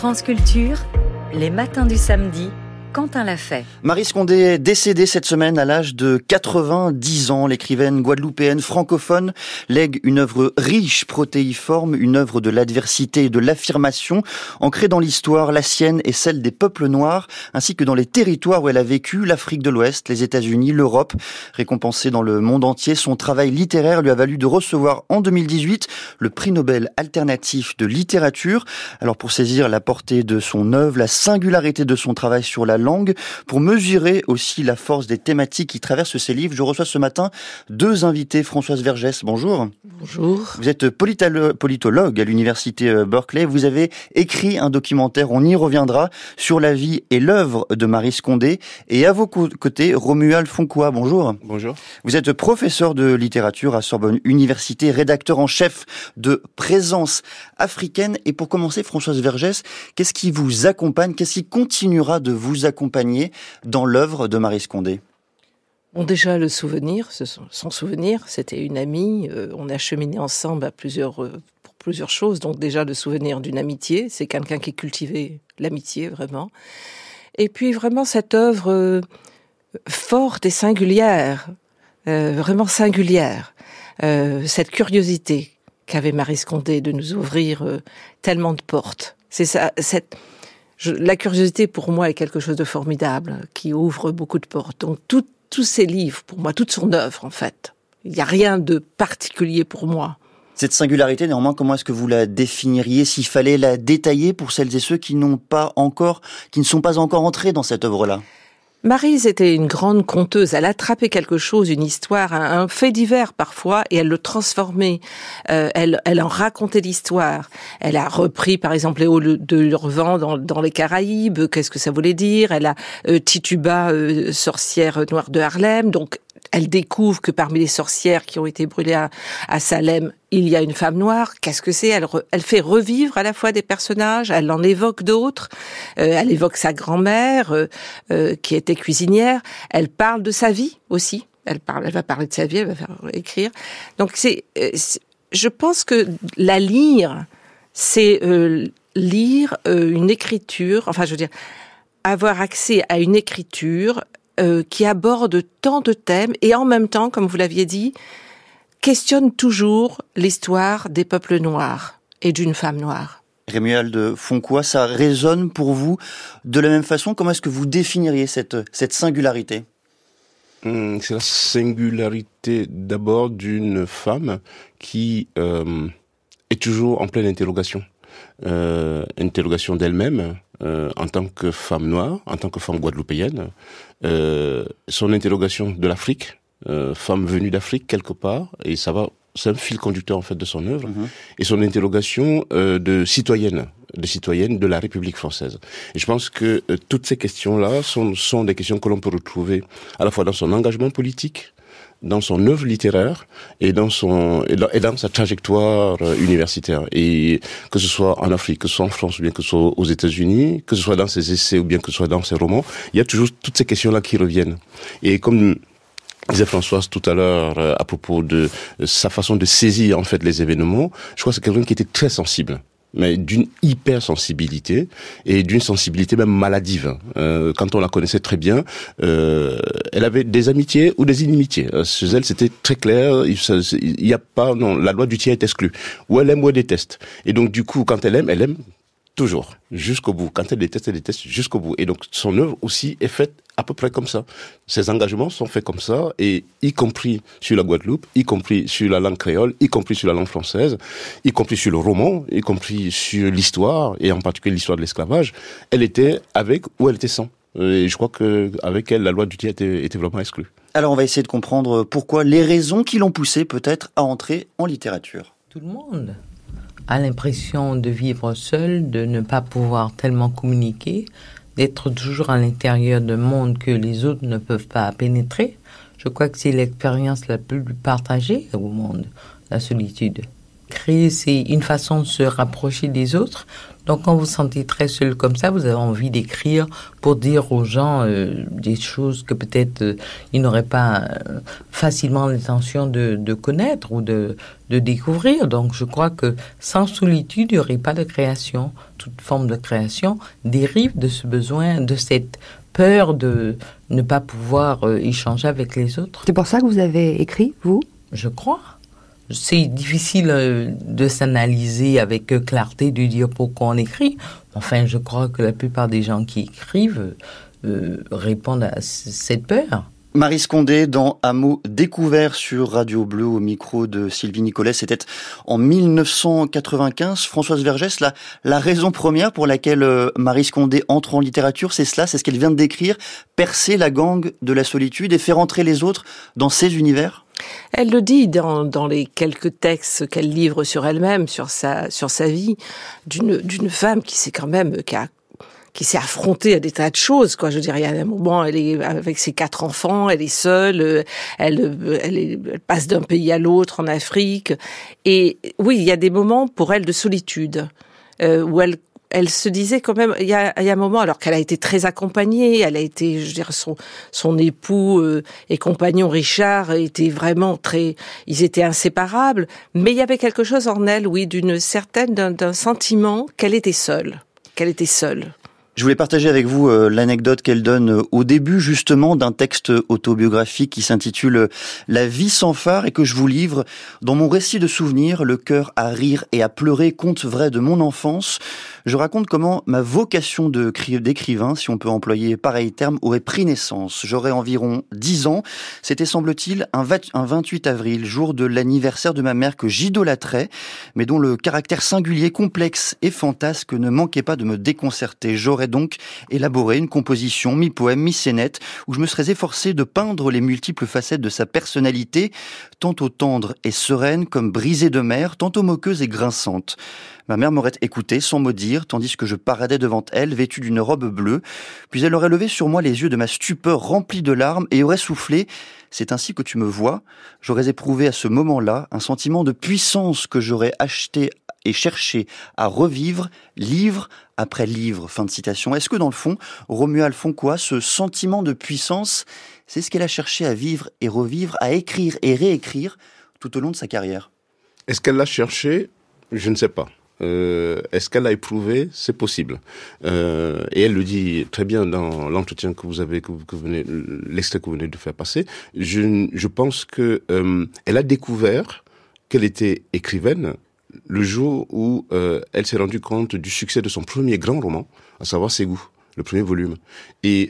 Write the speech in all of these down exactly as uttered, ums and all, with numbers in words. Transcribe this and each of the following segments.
France Culture, les matins du samedi, Quentin l'a fait. Maryse Condé est décédée cette semaine à l'âge de quatre-vingt-dix ans. L'écrivaine guadeloupéenne francophone lègue une œuvre riche, protéiforme, une œuvre de l'adversité et de l'affirmation, ancrée dans l'histoire, la sienne et celle des peuples noirs, ainsi que dans les territoires où elle a vécu, l'Afrique de l'Ouest, les États-Unis, l'Europe. Récompensée dans le monde entier, son travail littéraire lui a valu de recevoir en deux mille dix-huit le prix Nobel alternatif de littérature. Alors pour saisir la portée de son œuvre, la singularité de son travail sur la langue, pour mesurer aussi la force des thématiques qui traversent ses livres, je reçois ce matin deux invités. Françoise Vergès, bonjour. Bonjour. Vous êtes politolo- politologue à l'université Berkeley. Vous avez écrit un documentaire, on y reviendra, sur la vie et l'œuvre de Maryse Condé. Et à vos côtés, Romuald Foncois, bonjour. Bonjour. Vous êtes professeur de littérature à Sorbonne Université, rédacteur en chef de Présence africaine. Et pour commencer, Françoise Vergès, qu'est-ce qui vous accompagne, qu'est-ce qui continuera de vous accompagner dans l'œuvre de Maryse Condé? Bon, déjà, le souvenir, son souvenir, c'était une amie. Euh, on a cheminé ensemble à plusieurs, euh, pour plusieurs choses. Donc déjà, le souvenir d'une amitié, c'est quelqu'un qui cultivait l'amitié, vraiment. Et puis, vraiment, cette œuvre euh, forte et singulière, euh, vraiment singulière. Euh, cette curiosité qu'avait Maryse Condé de nous ouvrir euh, tellement de portes. C'est ça, cette... Je, la curiosité, pour moi, est quelque chose de formidable, qui ouvre beaucoup de portes. Donc, tout, tous ces livres, pour moi, toute son œuvre, en fait. Il n'y a rien de particulier pour moi. Cette singularité, néanmoins, comment est-ce que vous la définiriez, s'il fallait la détailler pour celles et ceux qui n'ont pas encore, qui ne sont pas encore entrés dans cette œuvre-là? Maryse était une grande conteuse. Elle attrapait quelque chose, une histoire, un, un fait divers parfois, et elle le transformait. Euh, elle, elle en racontait l'histoire. Elle a repris, par exemple, Léo de Lurvan dans, dans les Caraïbes. Qu'est-ce que ça voulait dire? Elle a euh, Tituba, euh, sorcière noire de Harlem. Donc, elle découvre que parmi les sorcières qui ont été brûlées à, à Salem, il y a une femme noire. Qu'est-ce que c'est? Elle, re, elle fait revivre à la fois des personnages, elle en évoque d'autres. Euh, elle évoque sa grand-mère, euh, euh, qui était cuisinière. Elle parle de sa vie aussi. Elle parle, elle va parler de sa vie, elle va faire écrire. Donc c'est, euh, c'est je pense que la lire, c'est euh, lire euh, une écriture. Enfin, je veux dire, avoir accès à une écriture Euh, qui aborde tant de thèmes et en même temps, comme vous l'aviez dit, questionne toujours l'histoire des peuples noirs et d'une femme noire. Romuald Foncois, ça résonne pour vous de la même façon? Comment est-ce que vous définiriez cette, cette singularité? Hum, c'est la singularité d'abord d'une femme qui euh, est toujours en pleine interrogation. Euh, interrogation d'elle-même euh, en tant que femme noire, en tant que femme guadeloupéenne, euh, son interrogation de l'Afrique, euh, femme venue d'Afrique quelque part, et ça va, c'est un fil conducteur en fait de son œuvre, mmh. et son interrogation euh, de citoyenne, de citoyenne de la République française. Et je pense que euh, toutes ces questions-là sont, sont des questions que l'on peut retrouver à la fois dans son engagement politique, dans son œuvre littéraire et dans son et dans, et dans sa trajectoire euh, universitaire, et que ce soit en Afrique, que ce soit en France ou bien que ce soit aux États-Unis, que ce soit dans ses essais ou bien que ce soit dans ses romans, il y a toujours toutes ces questions-là qui reviennent. Et comme disait Françoise tout à l'heure euh, à propos de euh, sa façon de saisir en fait les événements, je crois que c'est quelqu'un qui était très sensible, mais d'une hypersensibilité et d'une sensibilité même maladive. Euh, quand on la connaissait très bien, euh, elle avait des amitiés ou des inimitiés. Euh, chez elle, c'était très clair. Il n'y a pas, non, la loi du tiers est exclue. Ou elle aime ou elle déteste. Et donc, du coup, quand elle aime, elle aime toujours, jusqu'au bout. Quand elle déteste, elle déteste jusqu'au bout. Et donc, son œuvre aussi est faite à peu près comme ça. Ses engagements sont faits comme ça, et y compris sur la Guadeloupe, y compris sur la langue créole, y compris sur la langue française, y compris sur le roman, y compris sur l'histoire, et en particulier l'histoire de l'esclavage. Elle était avec ou elle était sans. Et je crois qu'avec elle, la loi du tiers était, était vraiment exclue. Alors, on va essayer de comprendre pourquoi, les raisons qui l'ont poussée peut-être à entrer en littérature. Tout le monde a l'impression de vivre seul, de ne pas pouvoir tellement communiquer, d'être toujours à l'intérieur d'un monde que les autres ne peuvent pas pénétrer. Je crois que c'est l'expérience la plus partagée au monde, la solitude. créer, c'est une façon de se rapprocher des autres. Donc, quand vous vous sentez très seul comme ça, vous avez envie d'écrire pour dire aux gens euh, des choses que peut-être euh, ils n'auraient pas euh, facilement l'intention de, de connaître ou de, de découvrir. Donc, je crois que sans solitude, il n'y aurait pas de création. Toute forme de création dérive de ce besoin, de cette peur de ne pas pouvoir euh, échanger avec les autres. C'est pour ça que vous avez écrit, vous ? Je crois. C'est difficile euh, de s'analyser avec euh, clarté, de dire pourquoi on écrit. Enfin, je crois que la plupart des gens qui écrivent euh, répondent à c- cette peur. Marie Scondé dans Hameau découvert sur Radio Bleu au micro de Sylvie Nicolet. C'était en mille neuf cent quatre-vingt-quinze. Françoise Vergès, la, la raison première pour laquelle euh, Marie Scondé entre en littérature, c'est cela, c'est ce qu'elle vient de décrire, percer la gangue de la solitude et faire entrer les autres dans ses univers. Elle le dit dans, dans les quelques textes qu'elle livre sur elle-même, sur sa, sur sa vie, d'une, d'une femme qui s'est quand même, qui a, qui s'est affrontée à des tas de choses, quoi. Je veux dire, il y a un moment, elle est avec ses quatre enfants, elle est seule, elle, elle, est, elle passe d'un pays à l'autre en Afrique. Et oui, il y a des moments pour elle de solitude, euh, où elle Elle se disait quand même, il y a, il y a un moment, alors qu'elle a été très accompagnée, elle a été, je veux dire, son, son époux euh, et compagnon Richard étaient vraiment très, ils étaient inséparables, mais il y avait quelque chose en elle, oui, d'une certaine, d'un, d'un sentiment qu'elle était seule, qu'elle était seule. Je voulais partager avec vous euh, l'anecdote qu'elle donne euh, au début justement d'un texte autobiographique qui s'intitule euh, « La vie sans phare » et que je vous livre. Dans mon récit de souvenirs, le cœur à rire et à pleurer, conte vrai de mon enfance, je raconte comment ma vocation de cri- d'écrivain, si on peut employer pareil terme, aurait pris naissance. J'aurais environ dix ans. C'était, semble-t-il, un, va- un vingt-huit avril, jour de l'anniversaire de ma mère que j'idolâtrais, mais dont le caractère singulier, complexe et fantasque ne manquait pas de me déconcerter. J'aurais donc élaboré une composition mi-poème, mi-scénette, où je me serais efforcé de peindre les multiples facettes de sa personnalité, tantôt tendre et sereine comme brisée de mer, tantôt moqueuse et grinçante. Ma mère m'aurait écouté sans mot dire, tandis que je paradais devant elle, vêtue d'une robe bleue, puis elle aurait levé sur moi les yeux de ma stupeur remplis de larmes et aurait soufflé « C'est ainsi que tu me vois ». J'aurais éprouvé à ce moment-là un sentiment de puissance que j'aurais acheté et cherché à revivre, livre après livre. Fin de citation. Est-ce que dans le fond, Romuald Foncois, ce sentiment de puissance, c'est ce qu'elle a cherché à vivre et revivre, à écrire et réécrire tout au long de sa carrière ? Est-ce qu'elle l'a cherché ? Je ne sais pas. Euh, est-ce qu'elle l'a éprouvé ? C'est possible. Euh, et elle le dit très bien dans l'entretien que vous avez, que vous, que vous venez, l'extrait que vous venez de faire passer. Je, je pense que euh, elle a découvert qu'elle était écrivaine le jour où euh, elle s'est rendue compte du succès de son premier grand roman, à savoir Ségou, le premier volume. Et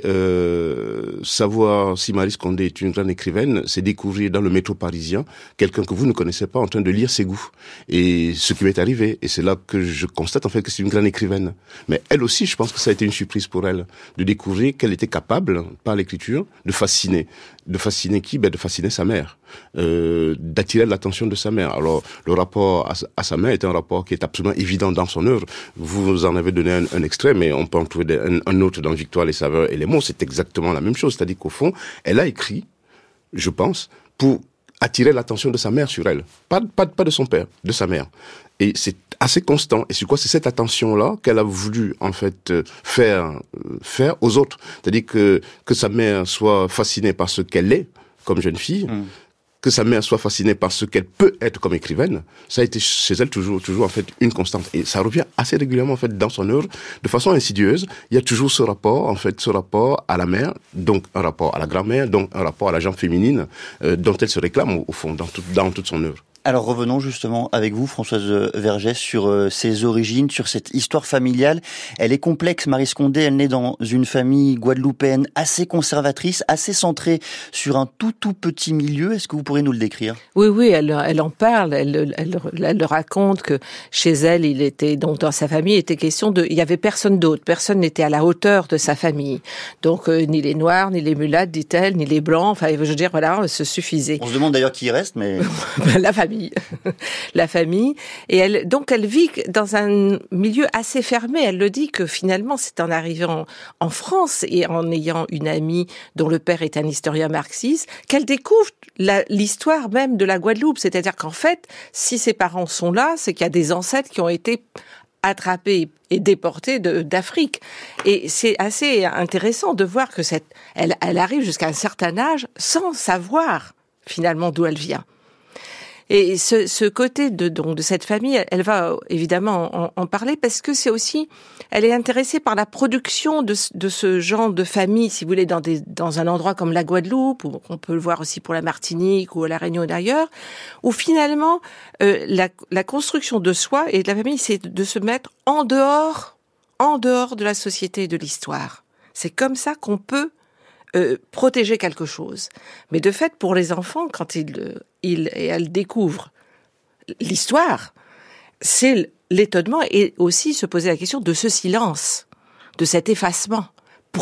euh, savoir si Marie Scondé est une grande écrivaine, c'est découvrir dans le métro parisien quelqu'un que vous ne connaissez pas en train de lire Ségou. Et ce qui m'est arrivé, et c'est là que je constate en fait que c'est une grande écrivaine. Mais elle aussi, je pense que ça a été une surprise pour elle, de découvrir qu'elle était capable, par l'écriture, de fasciner. De fasciner qui ? Ben, de fasciner sa mère. Euh, d'attirer l'attention de sa mère. Alors, le rapport à, à sa mère est un rapport qui est absolument évident dans son œuvre. Vous en avez donné un, un extrait, mais on peut en trouver un, un autre dans Victoire, les saveurs et les mots. C'est exactement la même chose. C'est-à-dire qu'au fond, elle a écrit, je pense, pour attirer l'attention de sa mère sur elle. Pas, pas, pas de son père, de sa mère. Et c'est assez constant. Et c'est quoi ? C'est cette attention-là qu'elle a voulu, en fait, faire, faire aux autres. C'est-à-dire que, que sa mère soit fascinée par ce qu'elle est, comme jeune fille, mmh. que sa mère soit fascinée par ce qu'elle peut être comme écrivaine, ça a été chez elle toujours, toujours en fait une constante. Et ça revient assez régulièrement en fait dans son œuvre, de façon insidieuse. Il y a toujours ce rapport, en fait, ce rapport à la mère, donc un rapport à la grand-mère, donc un rapport à la gente féminine, euh, dont elle se réclame au, au fond dans, tout, dans toute son œuvre. Alors revenons justement avec vous, Françoise Vergès, sur euh, ses origines, sur cette histoire familiale. Elle est complexe, Marie Scondé, elle naît dans une famille guadeloupéenne assez conservatrice, assez centrée sur un tout tout petit milieu. Est-ce que vous pourriez nous le décrire ? Oui, oui, elle, elle en parle, elle, elle, elle, elle raconte que chez elle, il était, donc dans sa famille, il était question de, il y avait personne d'autre, personne n'était à la hauteur de sa famille. Donc euh, ni les Noirs, ni les mulattes, dit-elle, ni les Blancs, enfin je veux dire, voilà, se suffisait. On se demande d'ailleurs qui y reste, mais... la famille famille, la famille. Et elle, donc, elle vit dans un milieu assez fermé. Elle le dit que finalement, c'est en arrivant en France et en ayant une amie dont le père est un historien marxiste qu'elle découvre la, l'histoire même de la Guadeloupe. C'est-à-dire qu'en fait, si ses parents sont là, c'est qu'il y a des ancêtres qui ont été attrapés et déportés de, d'Afrique. Et c'est assez intéressant de voir que cette, elle, elle arrive jusqu'à un certain âge sans savoir finalement d'où elle vient. Et ce, ce côté de, donc, de cette famille, elle, elle va évidemment en, en parler parce que c'est aussi, elle est intéressée par la production de, de ce genre de famille, si vous voulez, dans, des, dans un endroit comme la Guadeloupe, ou on peut le voir aussi pour la Martinique ou à la Réunion et d'ailleurs, où finalement, euh, la, la construction de soi et de la famille, c'est de se mettre en dehors, en dehors de la société et de l'histoire. C'est comme ça qu'on peut Euh, protéger quelque chose. Mais de fait, pour les enfants, quand ils, ils et elles découvrent l'histoire, c'est l'étonnement et aussi se poser la question de ce silence, de cet effacement. Pourquoi ?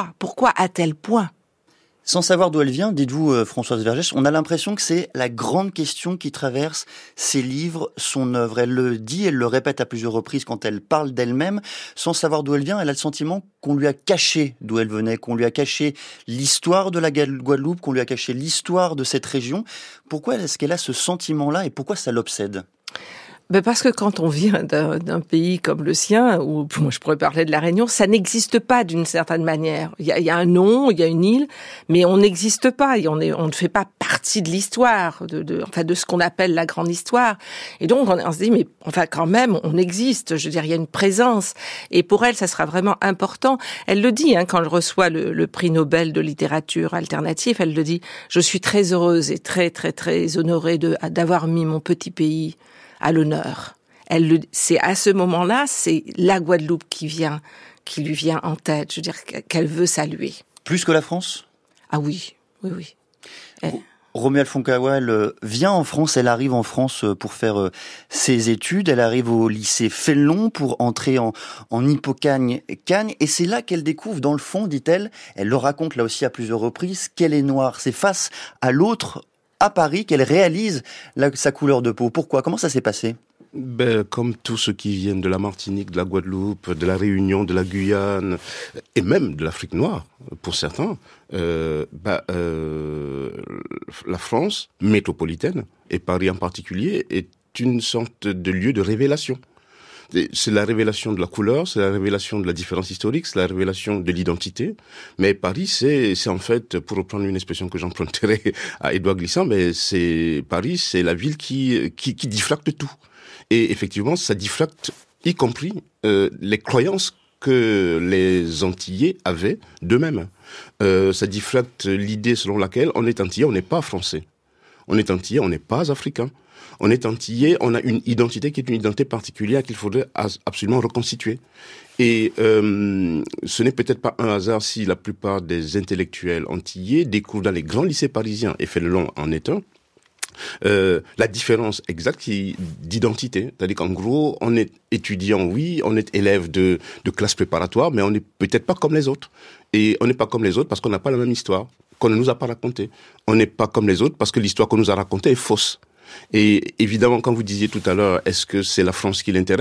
Pourquoi à tel point ? Sans savoir d'où elle vient, dites-vous euh, Françoise Vergès, on a l'impression que c'est la grande question qui traverse ses livres, son œuvre. Elle le dit, elle le répète à plusieurs reprises quand elle parle d'elle-même. Sans savoir d'où elle vient, elle a le sentiment qu'on lui a caché d'où elle venait, qu'on lui a caché l'histoire de la Guadeloupe, qu'on lui a caché l'histoire de cette région. Pourquoi est-ce qu'elle a ce sentiment-là et pourquoi ça l'obsède ? Ben parce que quand on vient d'un, d'un pays comme le sien, ou moi je pourrais parler de la Réunion, ça n'existe pas d'une certaine manière. Il y a, il y a un nom, il y a une île, mais on n'existe pas. Et on, est, on ne fait pas partie de l'histoire, de, de, enfin de ce qu'on appelle la grande histoire. Et donc on, on se dit, mais enfin quand même, on existe. Je veux dire, il y a une présence. Et pour elle, ça sera vraiment important. Elle le dit hein, quand elle reçoit le, le prix Nobel de littérature alternative. Elle le dit. Je suis très heureuse et très très très honorée de d'avoir mis mon petit pays à l'honneur. Elle le, c'est à ce moment-là, c'est la Guadeloupe qui vient, qui lui vient en tête. Je veux dire qu'elle veut saluer. Plus que la France ? Ah oui, oui, oui. Elle... Romuald Foncawa, elle vient en France, elle arrive en France pour faire ses études, elle arrive au lycée Fénelon pour entrer en, en Hippocagne-Cagne, et c'est là qu'elle découvre, dans le fond, dit-elle, elle le raconte là aussi à plusieurs reprises, qu'elle est noire. C'est face à l'autre, à Paris, qu'elle réalise la, sa couleur de peau. Pourquoi ? Comment ça s'est passé ? Ben, comme tous ceux qui viennent de la Martinique, de la Guadeloupe, de la Réunion, de la Guyane, et même de l'Afrique noire, pour certains, euh, ben, euh, la France métropolitaine, et Paris en particulier, est une sorte de lieu de révélation. C'est la révélation de la couleur, c'est la révélation de la différence historique, c'est la révélation de l'identité. Mais Paris, c'est, c'est en fait, pour reprendre une expression que j'emprunterai à Édouard Glissant, mais c'est Paris, c'est la ville qui qui, qui diffracte tout. Et effectivement, ça diffracte, y compris euh, les croyances que les Antillais avaient d'eux-mêmes. Euh, ça diffracte l'idée selon laquelle on est Antillais, on n'est pas français. On est Antillais, on n'est pas africain. On est Antillais, on a une identité qui est une identité particulière qu'il faudrait absolument reconstituer. Et euh, ce n'est peut-être pas un hasard si la plupart des intellectuels antillais découvrent dans les grands lycées parisiens, et Fénelon en est un, Euh, la différence exacte qui, d'identité. C'est-à-dire qu'en gros, on est étudiant, oui, on est élève de, de classe préparatoire, mais on n'est peut-être pas comme les autres. Et on n'est pas comme les autres parce qu'on n'a pas la même histoire, qu'on ne nous a pas racontée. On n'est pas comme les autres parce que l'histoire qu'on nous a racontée est fausse. Et évidemment, quand vous disiez tout à l'heure, est-ce que c'est la France qui l'intéresse ?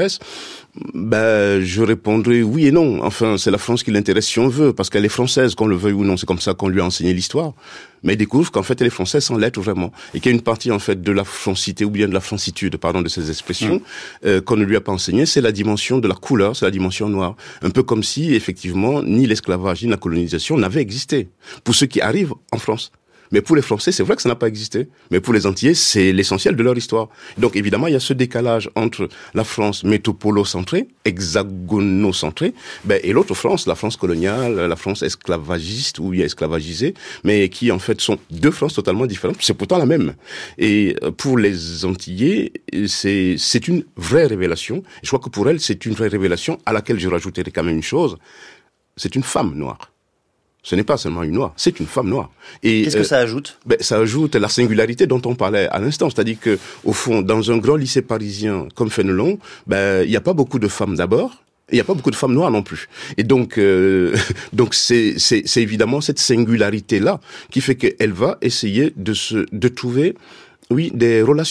Ben, je répondrai oui et non. Enfin, c'est la France qui l'intéresse si on veut, parce qu'elle est française, qu'on le veuille ou non. C'est comme ça qu'on lui a enseigné l'histoire. Mais il découvre qu'en fait, elle est française sans l'être vraiment. Et qu'il y a une partie, en fait, de la francité, ou bien de la francitude, pardon, de ces expressions, mmh. euh, qu'on ne lui a pas enseigné, c'est la dimension de la couleur, c'est la dimension noire. Un peu comme si, effectivement, ni l'esclavage, ni la colonisation n'avaient existé. Pour ceux qui arrivent en France. Mais pour les Français, c'est vrai que ça n'a pas existé. Mais pour les Antillais, c'est l'essentiel de leur histoire. Donc évidemment, il y a ce décalage entre la France métropolo-centrée, hexagono-centrée, ben, et l'autre France, la France coloniale, la France esclavagiste ou esclavagisée, mais qui en fait sont deux France totalement différentes. C'est pourtant la même. Et pour les Antillais, c'est, c'est une vraie révélation. Je crois que pour elles, c'est une vraie révélation à laquelle je rajouterai quand même une chose. C'est une femme noire. Ce n'est pas seulement une noire, c'est une femme noire. Et qu'est-ce que ça ajoute ? Ben, ça ajoute la singularité dont on parlait à l'instant. C'est-à-dire que, au fond, dans un grand lycée parisien comme Fénelon, ben, il n'y a pas beaucoup de femmes d'abord. Il n'y a pas beaucoup de femmes noires non plus. Et donc, euh, donc c'est, c'est, c'est évidemment cette singularité-là qui fait qu'elle va essayer de se, de trouver, oui, des relations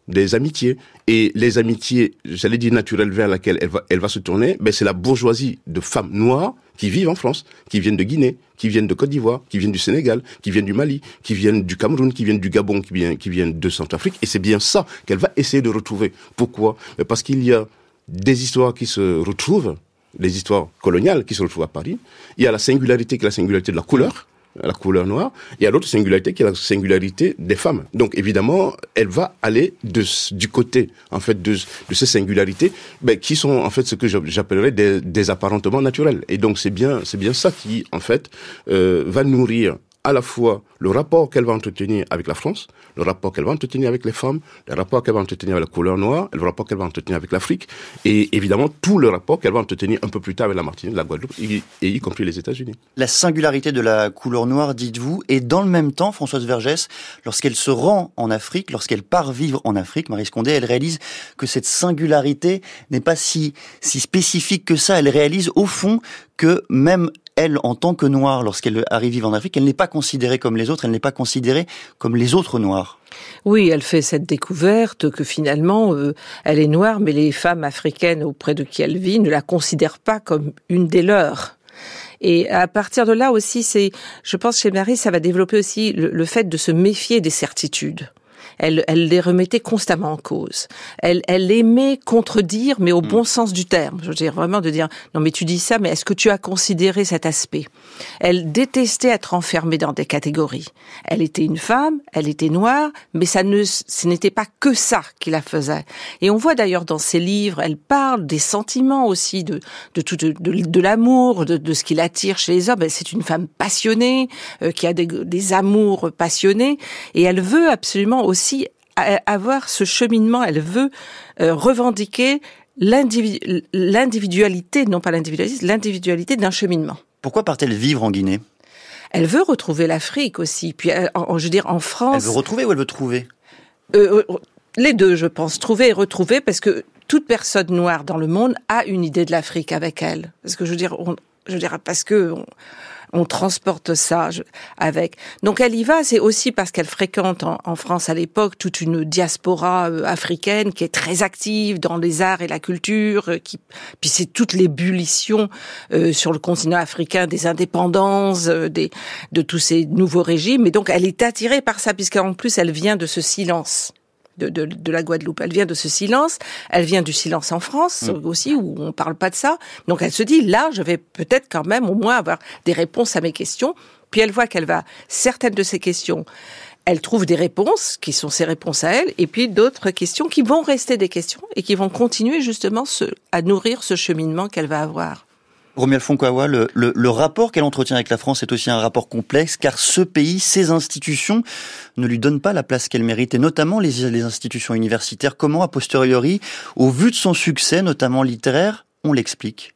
des amitiés. Et les amitiés, j'allais dire naturelles, vers laquelle elle va, elle va se tourner, ben c'est la bourgeoisie de femmes noires qui vivent en France, qui viennent de Guinée, qui viennent de Côte d'Ivoire, qui viennent du Sénégal, qui viennent du Mali, qui viennent du Cameroun, qui viennent du Gabon, qui viennent, qui viennent de Centrafrique. Et c'est bien ça qu'elle va essayer de retrouver. Pourquoi? Parce qu'il y a des histoires qui se retrouvent, des histoires coloniales qui se retrouvent à Paris. Il y a la singularité qui est la singularité de la couleur, la couleur noire, et il y a l'autre singularité qui est la singularité des femmes. Donc évidemment, elle va aller de, du côté en fait de, de ces singularités, ben, qui sont en fait ce que j'appellerais des, des apparentements naturels. Et donc c'est bien, c'est bien ça qui en fait euh, va nourrir à la fois le rapport qu'elle va entretenir avec la France, le rapport qu'elle va entretenir avec les femmes, le rapport qu'elle va entretenir avec la couleur noire, le rapport qu'elle va entretenir avec l'Afrique, et évidemment tout le rapport qu'elle va entretenir un peu plus tard avec la Martinique, la Guadeloupe, et, et y compris les États-Unis. La singularité de la couleur noire, dites-vous, et dans le même temps, Françoise Vergès, lorsqu'elle se rend en Afrique, lorsqu'elle part vivre en Afrique, Marie Scondé, elle réalise que cette singularité n'est pas si, si spécifique que ça. Elle réalise au fond que même elle, en tant que noire, lorsqu'elle arrive vivre en Afrique, elle n'est pas considérée comme les autres, elle n'est pas considérée comme les autres noirs. Oui, elle fait cette découverte que finalement, euh, elle est noire, mais les femmes africaines auprès de qui elle vit ne la considèrent pas comme une des leurs. Et à partir de là aussi, c'est, je pense chez Marie, ça va développer aussi le, le fait de se méfier des certitudes. Elle, elle les remettait constamment en cause. Elle, elle aimait contredire, mais au bon sens du terme. Je veux dire vraiment de dire non, mais tu dis ça, mais est-ce que tu as considéré cet aspect? Elle détestait être enfermée dans des catégories. Elle était une femme, elle était noire, mais ça ne, ce n'était pas que ça qui la faisait. Et on voit d'ailleurs dans ses livres, elle parle des sentiments aussi, de de tout, de, de, de l'amour, de, de ce qui l'attire chez les hommes. C'est une femme passionnée, euh, qui a des, des amours passionnés, et elle veut absolument aussi avoir ce cheminement, elle veut euh, revendiquer l'individu- l'individualité, non pas l'individualisme, l'individualité d'un cheminement. Pourquoi part-elle vivre en Guinée? Elle veut retrouver l'Afrique aussi. Puis, euh, en, je veux dire, en France... Elle veut retrouver ou elle veut trouver? euh, euh, Les deux, je pense. Trouver et retrouver, parce que toute personne noire dans le monde a une idée de l'Afrique avec elle. Parce que je veux dire, on, je veux dire parce que... On, on transporte ça avec. Donc elle y va, c'est aussi parce qu'elle fréquente en, en France à l'époque toute une diaspora euh, africaine qui est très active dans les arts et la culture, euh, qui puis c'est toute l'ébullition euh, sur le continent africain des indépendances, euh, des de tous ces nouveaux régimes, et donc elle est attirée par ça puisqu'en plus elle vient de ce silence. De, de, de la Guadeloupe. Elle vient de ce silence, elle vient du silence en France mmh. aussi, où on parle pas de ça. Donc elle se dit, là, je vais peut-être quand même au moins avoir des réponses à mes questions. Puis elle voit qu'elle va, certaines de ces questions, elle trouve des réponses, qui sont ses réponses à elle, et puis d'autres questions qui vont rester des questions, et qui vont continuer justement ce, à nourrir ce cheminement qu'elle va avoir. Romuald Fonkawa, le, le, le rapport qu'elle entretient avec la France est aussi un rapport complexe, car ce pays, ses institutions, ne lui donnent pas la place qu'elle mérite, et notamment les, les institutions universitaires. Comment, a posteriori, au vu de son succès, notamment littéraire, on l'explique?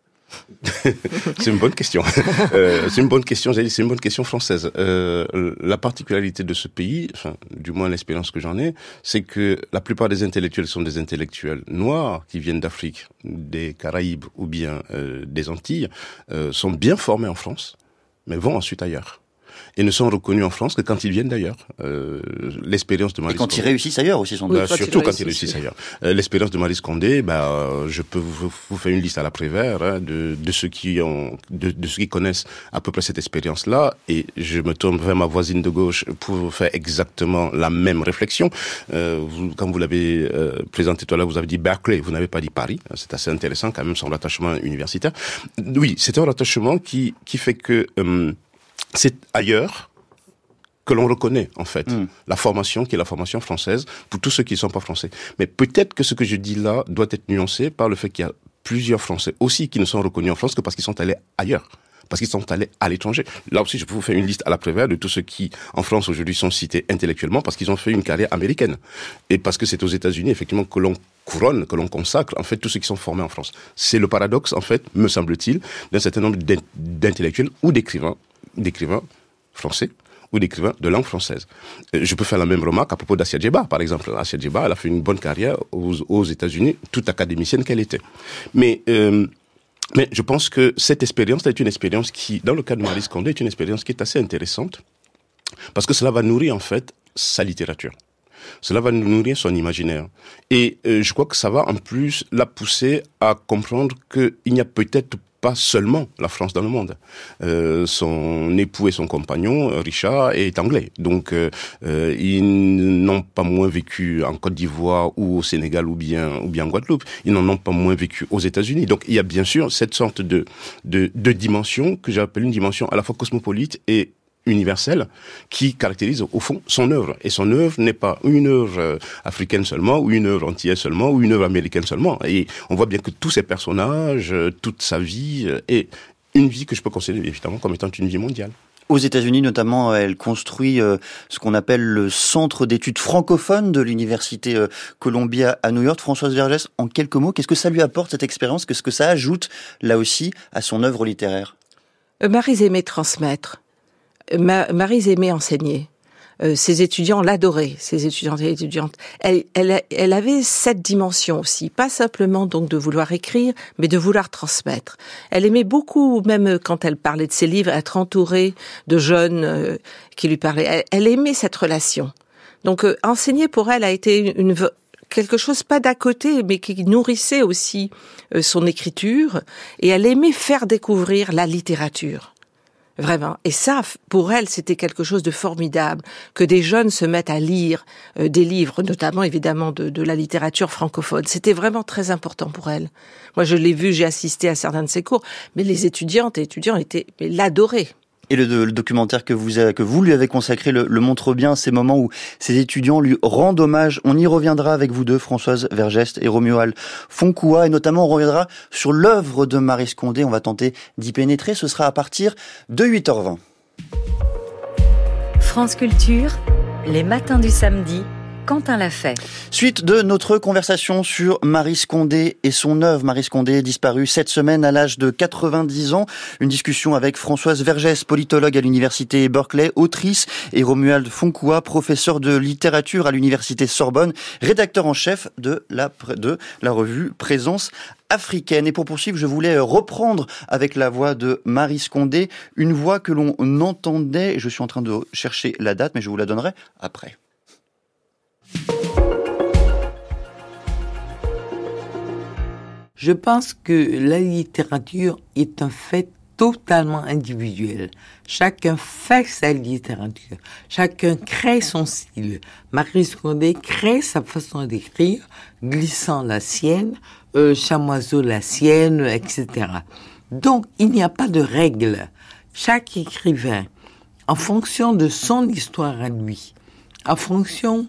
C'est une bonne question. Euh, c'est une bonne question. J'allais dire, c'est une bonne question française. Euh, la particularité de ce pays, enfin, du moins l'expérience que j'en ai, c'est que la plupart des intellectuels sont des intellectuels noirs qui viennent d'Afrique, des Caraïbes ou bien euh, des Antilles, euh, sont bien formés en France, mais vont ensuite ailleurs. Et ne sont reconnus en France que quand ils viennent d'ailleurs. Euh, l'expérience de Maryse Condé. Et quand ils réussissent ailleurs aussi, sans doute. Bah, surtout quand ils réussissent ailleurs. Euh, l'expérience de Maryse Condé, bah, euh, je peux vous, vous faire une liste à l'après-vert hein, de, de ceux qui ont, de, de ceux qui connaissent à peu près cette expérience-là. Et je me tourne vers ma voisine de gauche pour faire exactement la même réflexion. Euh, vous, quand vous l'avez euh, présenté tout à l'heure, vous avez dit Berkeley, vous n'avez pas dit Paris. C'est assez intéressant quand même son rattachement universitaire. Oui, c'est un rattachement qui qui fait que euh, c'est ailleurs que l'on reconnaît, en fait, mmh. la formation qui est la formation française pour tous ceux qui ne sont pas français. Mais peut-être que ce que je dis là doit être nuancé par le fait qu'il y a plusieurs Français aussi qui ne sont reconnus en France que parce qu'ils sont allés ailleurs, parce qu'ils sont allés à l'étranger. Là aussi, je peux vous faire une liste à l'après-vert de tous ceux qui, en France, aujourd'hui, sont cités intellectuellement parce qu'ils ont fait une carrière américaine. Et parce que c'est aux États-Unis, effectivement, que l'on couronne, que l'on consacre, en fait, tous ceux qui sont formés en France. C'est le paradoxe, en fait, me semble-t-il, d'un certain nombre d'intellectuels ou d'écrivains d'écrivains français ou d'écrivains de langue française. Je peux faire la même remarque à propos d'Assia Djeba, par exemple. Assia Djeba, elle a fait une bonne carrière aux, aux États-Unis, toute académicienne qu'elle était. Mais, euh, mais je pense que cette expérience est une expérience qui, dans le cas de Maryse Condé, est une expérience qui est assez intéressante parce que cela va nourrir, en fait, sa littérature. Cela va nourrir son imaginaire. Et euh, je crois que ça va en plus la pousser à comprendre qu'il n'y a peut-être pas seulement la France dans le monde. Euh, son époux et son compagnon, Richard, est anglais. Donc, euh, euh, ils n'ont pas moins vécu en Côte d'Ivoire ou au Sénégal ou bien, ou bien en Guadeloupe. Ils n'en ont pas moins vécu aux États-Unis. Donc, il y a bien sûr cette sorte de, de, de dimension que j'appelle une dimension à la fois cosmopolite et universelle qui caractérise au fond son œuvre. Et son œuvre n'est pas une œuvre africaine seulement, ou une œuvre antillaise seulement, ou une œuvre américaine seulement. Et on voit bien que tous ces personnages, toute sa vie, est une vie que je peux considérer évidemment comme étant une vie mondiale. Aux États-Unis, notamment, elle construit euh, ce qu'on appelle le Centre d'études francophones de l'Université euh, Columbia à New York. Françoise Vergès, en quelques mots, qu'est-ce que ça lui apporte, cette expérience? Qu'est-ce que ça ajoute, là aussi, à son œuvre littéraire? euh, Maryse aimait transmettre. Ma- Maryse aimait enseigner. Euh, ses étudiants l'adoraient, ses étudiantes et étudiantes. Elle, elle, elle avait cette dimension aussi, pas simplement donc de vouloir écrire, mais de vouloir transmettre. Elle aimait beaucoup, même quand elle parlait de ses livres, être entourée de jeunes euh, qui lui parlaient. Elle, elle aimait cette relation. Donc euh, enseigner pour elle a été une, une quelque chose pas d'à côté, mais qui nourrissait aussi euh, son écriture. Et elle aimait faire découvrir la littérature. Vraiment. Et ça, pour elle, c'était quelque chose de formidable, que des jeunes se mettent à lire euh, des livres, notamment évidemment de, de la littérature francophone. C'était vraiment très important pour elle. Moi, je l'ai vu, j'ai assisté à certains de ses cours, mais les étudiantes et étudiants étaient, mais l'adoraient. Et le, le documentaire que vous, que vous lui avez consacré le, le montre bien, ces moments où ces étudiants lui rendent hommage. On y reviendra avec vous deux, Françoise Vergès et Romuald Foncoua, et notamment on reviendra sur l'œuvre de Maryse Condé. On va tenter d'y pénétrer. Ce sera à partir de huit heures vingt. France Culture, les matins du samedi, Quentin l'a fait. Suite de notre conversation sur Maryse Condé et son œuvre. Maryse Condé, disparue cette semaine à l'âge de quatre-vingt-dix ans. Une discussion avec Françoise Vergès, politologue à l'université Berkeley, autrice, et Romuald Foncoua, professeur de littérature à l'université Sorbonne, rédacteur en chef de la, de la revue Présence africaine. Et pour poursuivre, je voulais reprendre avec la voix de Maryse Condé, une voix que l'on entendait, je suis en train de chercher la date, mais je vous la donnerai après. Je pense que la littérature est un fait totalement individuel. Chacun fait sa littérature. Chacun crée son style. Maryse Condé crée sa façon d'écrire, Glissant la sienne, euh, Chamoiseau la sienne, et cetera. Donc, il n'y a pas de règle. Chaque écrivain, en fonction de son histoire à lui, en fonction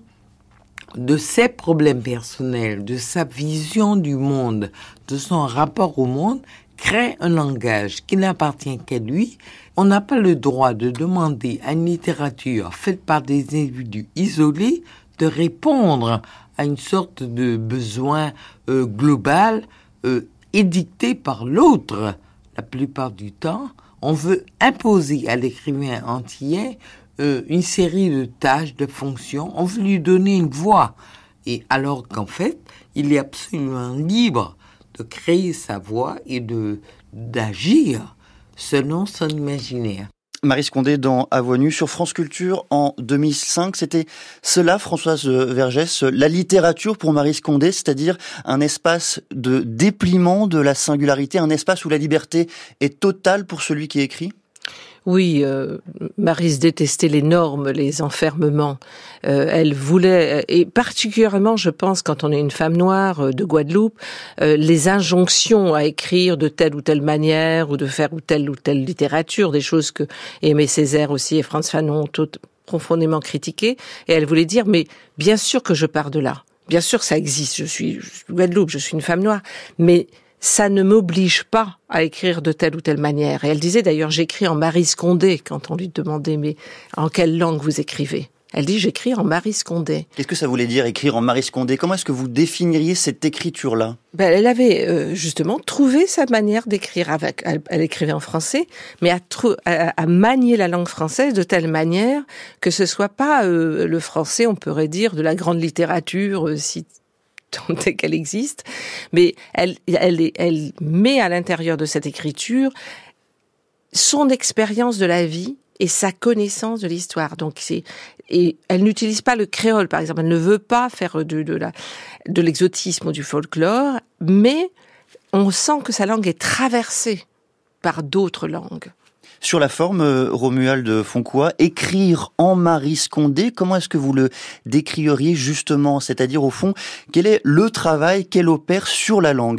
de ses problèmes personnels, de sa vision du monde, de son rapport au monde, crée un langage qui n'appartient qu'à lui. On n'a pas le droit de demander à une littérature faite par des individus isolés de répondre à une sorte de besoin euh, global euh, édicté par l'autre. La plupart du temps, on veut imposer à l'écrivain antillais Euh, une série de tâches, de fonctions, on veut lui donner une voix. Et alors qu'en fait, il est absolument libre de créer sa voix et de d'agir selon son imaginaire. Maryse Condé dans À voix nue sur France Culture en deux mille cinq. C'était cela, Françoise Vergès, la littérature pour Maryse Condé, c'est-à-dire un espace de dépliement de la singularité, un espace où la liberté est totale pour celui qui écrit ? Oui, euh, Maryse détestait les normes, les enfermements. Euh, elle voulait, et particulièrement, je pense, quand on est une femme noire euh, de Guadeloupe, euh, les injonctions à écrire de telle ou telle manière, ou de faire ou telle ou telle littérature, des choses que Aimé Césaire aussi et Frantz Fanon ont toutes profondément critiquées. Et elle voulait dire, mais bien sûr que je pars de là. Bien sûr que ça existe. Je suis, je suis Guadeloupe, je suis une femme noire. Mais ça ne m'oblige pas à écrire de telle ou telle manière. Et elle disait d'ailleurs, j'écris en Maryse Condé, quand on lui demandait, mais en quelle langue vous écrivez ? Elle dit, j'écris en Maryse Condé. Qu'est-ce que ça voulait dire, écrire en Maryse Condé ? Comment est-ce que vous définiriez cette écriture-là ? Ben, elle avait euh, justement trouvé sa manière d'écrire. Avec, elle, elle écrivait en français, mais à, tr- à, à manier la langue française de telle manière que ce soit pas euh, le français, on pourrait dire, de la grande littérature, euh, si tant est qu'elle existe, mais elle, elle, elle met à l'intérieur de cette écriture son expérience de la vie et sa connaissance de l'histoire. Donc c'est et elle n'utilise pas le créole, par exemple. Elle ne veut pas faire de, de la de l'exotisme ou du folklore, mais on sent que sa langue est traversée par d'autres langues. Sur la forme, Romuald Foncois, écrire en Marie Scondé, comment est-ce que vous le décrieriez justement ? C'est-à-dire, au fond, quel est le travail qu'elle opère sur la langue ?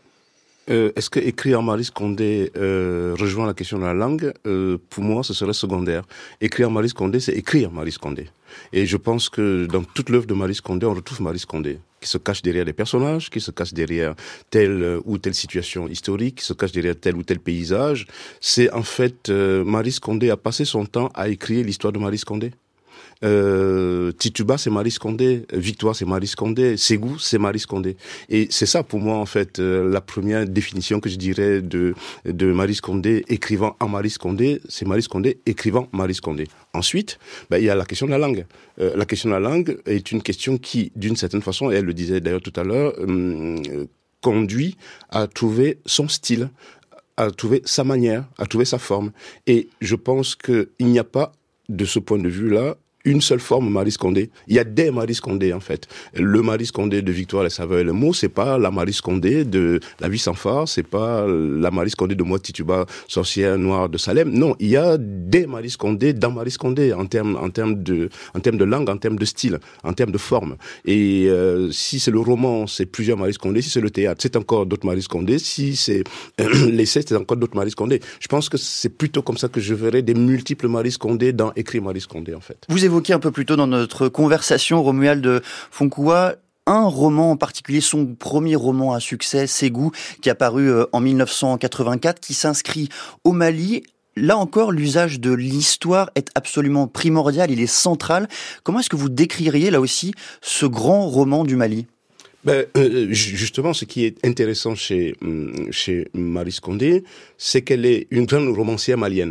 Euh, est-ce que écrire en Marie Scondé euh, rejoint la question de la langue ? euh, Pour moi, ce serait secondaire. Écrire en Marie Scondé, c'est écrire Marie Scondé. Et je pense que dans toute l'œuvre de Marie Scondé, on retrouve Marie Scondé, qui se cache derrière des personnages, qui se cache derrière telle ou telle situation historique, qui se cache derrière tel ou tel paysage. C'est en fait, euh, Marie Scondé a passé son temps à écrire l'histoire de Marie Scondé. Euh, Tituba, c'est Marie Scondé. Victoire, c'est Marie Scondé. Ségou, c'est Marie Scondé. Et c'est ça, pour moi, en fait, euh, la première définition que je dirais de de Marie Scondé écrivant en Marie Scondé, c'est Marie Scondé écrivant Marie Scondé. Ensuite, ben, il y a la question de la langue. Euh, la question de la langue est une question qui, d'une certaine façon, et elle le disait d'ailleurs tout à l'heure, euh, conduit à trouver son style, à trouver sa manière, à trouver sa forme. Et je pense que il n'y a pas, de ce point de vue-là, une seule forme Marie Scondé. Il y a des Marie Scondé, en fait. Le Marie Scondé de Victoire, les Saveurs et le Mot, c'est pas la Marie Scondé de La Vie sans phare, c'est pas la Marie Scondé de Moi Tituba, sorcière noire de Salem. Non, il y a des Marie Scondé dans Marie Scondé, en termes, en termes de, en termes de langue, en termes de style, en termes de forme. Et, euh, si c'est le roman, c'est plusieurs Marie Scondé. Si c'est le théâtre, c'est encore d'autres Marie Scondé. Si c'est euh, l'essai, c'est encore d'autres Marie Scondé. Je pense que c'est plutôt comme ça que je verrais des multiples Marie Scondé dans Écrit Marie Scondé, en fait. Vous évoquez un peu plus tôt dans notre conversation, Romuald Foncoua, un roman en particulier, son premier roman à succès, Ségou, qui est apparu en dix-neuf cent quatre-vingt-quatre, qui s'inscrit au Mali. Là encore, l'usage de l'histoire est absolument primordial, il est central. Comment est-ce que vous décririez, là aussi, ce grand roman du Mali ? Ben, euh, justement, ce qui est intéressant chez, chez Marie Scondé, c'est qu'elle est une grande romancière malienne.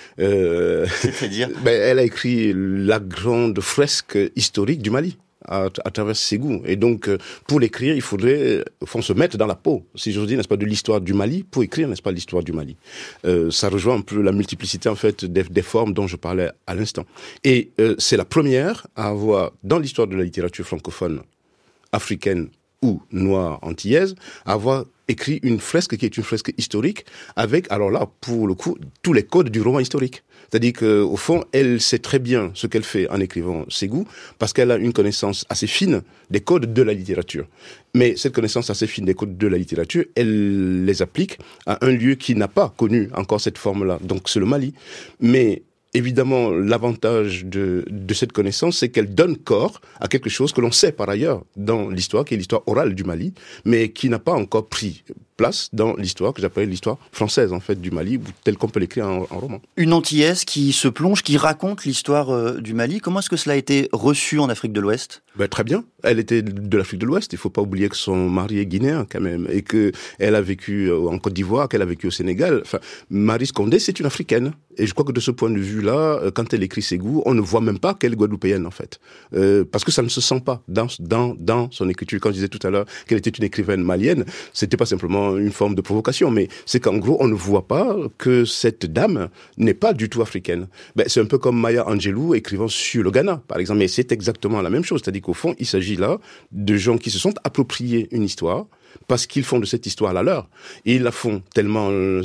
Euh, C'est-à-dire ben, elle a écrit la grande fresque historique du Mali à, à travers Ségou. Et donc, pour l'écrire, il faudrait au fond, se mettre dans la peau, si j'ose dire, n'est-ce pas, de l'histoire du Mali, pour écrire, n'est-ce pas, l'histoire du Mali. Euh, ça rejoint un peu la multiplicité, en fait, des, des formes dont je parlais à l'instant. Et euh, c'est la première à avoir, dans l'histoire de la littérature francophone africaine ou noire antillaise, à avoir écrit une fresque qui est une fresque historique avec, alors là, pour le coup, tous les codes du roman historique. C'est-à-dire que, au fond, elle sait très bien ce qu'elle fait en écrivant Ségou, parce qu'elle a une connaissance assez fine des codes de la littérature. Mais cette connaissance assez fine des codes de la littérature, elle les applique à un lieu qui n'a pas connu encore cette forme-là. Donc, c'est le Mali. Mais évidemment, l'avantage de, de cette connaissance, c'est qu'elle donne corps à quelque chose que l'on sait par ailleurs dans l'histoire, qui est l'histoire orale du Mali, mais qui n'a pas encore pris place dans l'histoire que j'appelle l'histoire française, en fait, du Mali, telle qu'on peut l'écrire en, en roman. Une Antillaise qui se plonge, qui raconte l'histoire euh, du Mali. Comment est-ce que cela a été reçu en Afrique de l'Ouest ? Ben, très bien. Elle était de l'Afrique de l'Ouest. Il faut pas oublier que son mari est guinéen, quand même, et que elle a vécu en Côte d'Ivoire, qu'elle a vécu au Sénégal. Enfin, Marie Scondé, c'est une Africaine. Et je crois que de ce point de vue-là, quand elle écrit Ségou, on ne voit même pas qu'elle est guadeloupéenne, en fait. Euh, parce que ça ne se sent pas dans, dans, dans son écriture. Quand je disais tout à l'heure qu'elle était une écrivaine malienne, c'était pas simplement une forme de provocation, mais c'est qu'en gros, on ne voit pas que cette dame n'est pas du tout africaine. Ben, c'est un peu comme Maya Angelou écrivant sur le Ghana, par exemple. Mais c'est exactement la même chose. C'est-à-dire qu'au fond, il s'agit là de gens qui se sont appropriés une histoire, parce qu'ils font de cette histoire la leur. Et ils la font tellement euh,